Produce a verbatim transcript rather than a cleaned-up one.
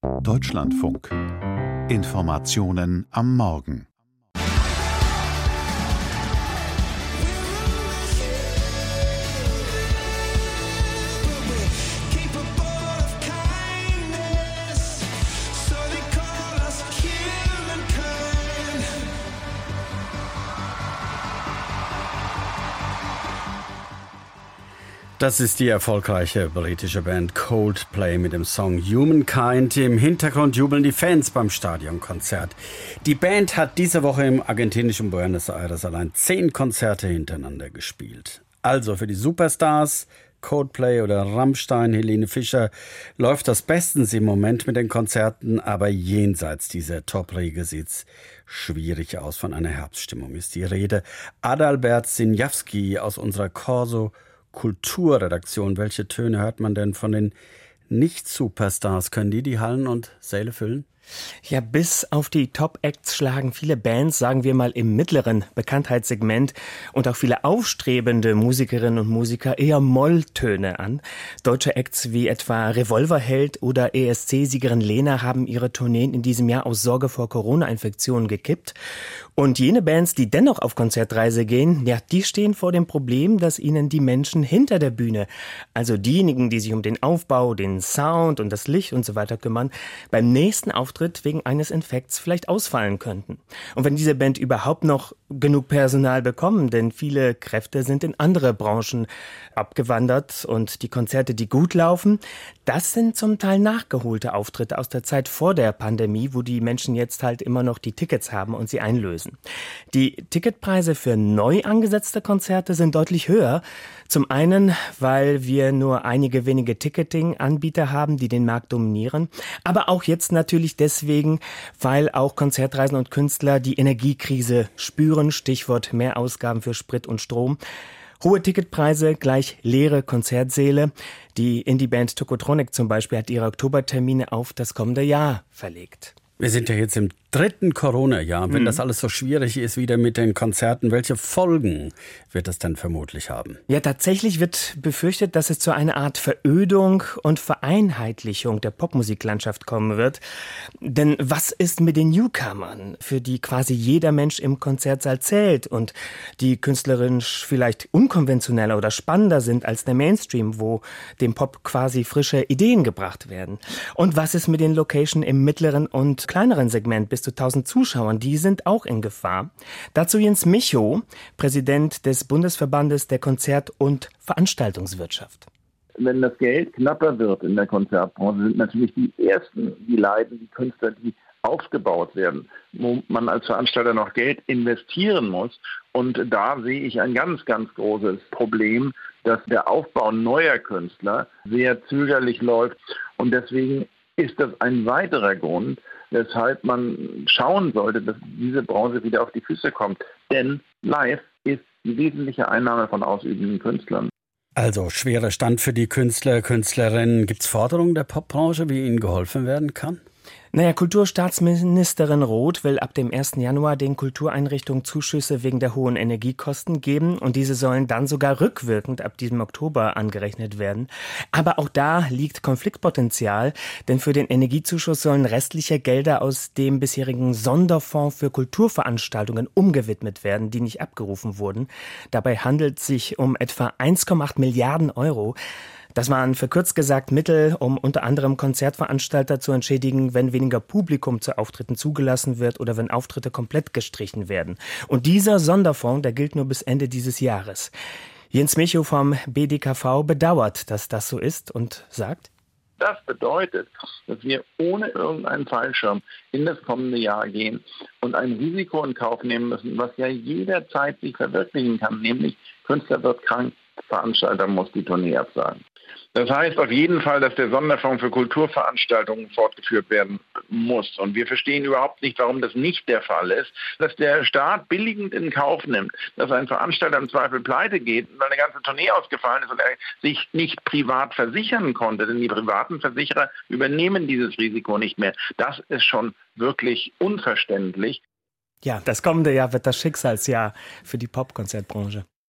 Deutschlandfunk. Informationen am Morgen. Das ist die erfolgreiche britische Band Coldplay mit dem Song Humankind. Im Hintergrund jubeln die Fans beim Stadionkonzert. Die Band hat diese Woche im argentinischen Buenos Aires allein zehn Konzerte hintereinander gespielt. Also für die Superstars Coldplay oder Rammstein, Helene Fischer, läuft das bestens im Moment mit den Konzerten, aber jenseits dieser Top-Riege sieht's schwierig aus. Von einer Herbststimmung ist die Rede. Adalbert Sinjawski aus unserer Corso Kulturredaktion. Welche Töne hört man denn von den Nicht-Superstars? Können die die Hallen und Säle füllen? Ja, bis auf die Top-Acts schlagen viele Bands, sagen wir mal im mittleren Bekanntheitssegment und auch viele aufstrebende Musikerinnen und Musiker eher Molltöne an. Deutsche Acts wie etwa Revolverheld oder E S C-Siegerin Lena haben ihre Tourneen in diesem Jahr aus Sorge vor Corona-Infektionen gekippt. Und jene Bands, die dennoch auf Konzertreise gehen, ja, die stehen vor dem Problem, dass ihnen die Menschen hinter der Bühne, also diejenigen, die sich um den Aufbau, den Sound und das Licht und so weiter kümmern, beim nächsten Auftritt wegen eines Infekts vielleicht ausfallen könnten. Und wenn diese Band überhaupt noch genug Personal bekommen, denn viele Kräfte sind in andere Branchen abgewandert und die Konzerte, die gut laufen, das sind zum Teil nachgeholte Auftritte aus der Zeit vor der Pandemie, wo die Menschen jetzt halt immer noch die Tickets haben und sie einlösen. Die Ticketpreise für neu angesetzte Konzerte sind deutlich höher. Zum einen, weil wir nur einige wenige Ticketing-Anbieter haben, die den Markt dominieren, aber auch jetzt natürlich deswegen, weil auch Konzertreisen und Künstler die Energiekrise spüren, Stichwort Mehrausgaben für Sprit und Strom. Hohe Ticketpreise gleich leere Konzertsäle. Die Indie-Band Tokotronic zum Beispiel hat ihre Oktobertermine auf das kommende Jahr verlegt. Wir sind ja jetzt im dritten Corona-Jahr. Wenn mhm. das alles so schwierig ist wieder mit den Konzerten, welche Folgen wird das dann vermutlich haben? Ja, tatsächlich wird befürchtet, dass es zu einer Art Verödung und Vereinheitlichung der Popmusiklandschaft kommen wird. Denn was ist mit den Newcomern, für die quasi jeder Mensch im Konzertsaal zählt und die künstlerisch vielleicht unkonventioneller oder spannender sind als der Mainstream, wo dem Pop quasi frische Ideen gebracht werden? Und was ist mit den Locations im mittleren und kleineren Segment bis zu tausend Zuschauern? Die sind auch in Gefahr. Dazu Jens Michow, Präsident des Bundesverbandes der Konzert- und Veranstaltungswirtschaft. Wenn das Geld knapper wird in der Konzertbranche, sind natürlich die Ersten, die leiden, die Künstler, die aufgebaut werden, wo man als Veranstalter noch Geld investieren muss. Und da sehe ich ein ganz, ganz großes Problem, dass der Aufbau neuer Künstler sehr zögerlich läuft. Und deswegen ist das ein weiterer Grund, weshalb man schauen sollte, dass diese Branche wieder auf die Füße kommt. Denn live ist die wesentliche Einnahme von ausübenden Künstlern. Also schwerer Stand für die Künstler, Künstlerinnen. Gibt es Forderungen der Popbranche, wie ihnen geholfen werden kann? Naja, Kulturstaatsministerin Roth will ab dem ersten Januar den Kultureinrichtungen Zuschüsse wegen der hohen Energiekosten geben und diese sollen dann sogar rückwirkend ab diesem Oktober angerechnet werden. Aber auch da liegt Konfliktpotenzial, denn für den Energiezuschuss sollen restliche Gelder aus dem bisherigen Sonderfonds für Kulturveranstaltungen umgewidmet werden, die nicht abgerufen wurden. Dabei handelt es sich um etwa eins Komma acht Milliarden Euro. Das waren verkürzt gesagt Mittel, um unter anderem Konzertveranstalter zu entschädigen, wenn weniger Publikum zu Auftritten zugelassen wird oder wenn Auftritte komplett gestrichen werden. Und dieser Sonderfonds, der gilt nur bis Ende dieses Jahres. Jens Michow vom B D K V bedauert, dass das so ist und sagt: Das bedeutet, dass wir ohne irgendeinen Fallschirm in das kommende Jahr gehen und ein Risiko in Kauf nehmen müssen, was ja jederzeit sich verwirklichen kann, nämlich Künstler wird krank, Veranstalter muss die Tournee absagen. Das heißt auf jeden Fall, dass der Sonderfonds für Kulturveranstaltungen fortgeführt werden muss. Und wir verstehen überhaupt nicht, warum das nicht der Fall ist, dass der Staat billigend in Kauf nimmt, dass ein Veranstalter im Zweifel pleite geht, weil eine ganze Tournee ausgefallen ist und er sich nicht privat versichern konnte. Denn die privaten Versicherer übernehmen dieses Risiko nicht mehr. Das ist schon wirklich unverständlich. Ja, das kommende Jahr wird das Schicksalsjahr für die Popkonzertbranche.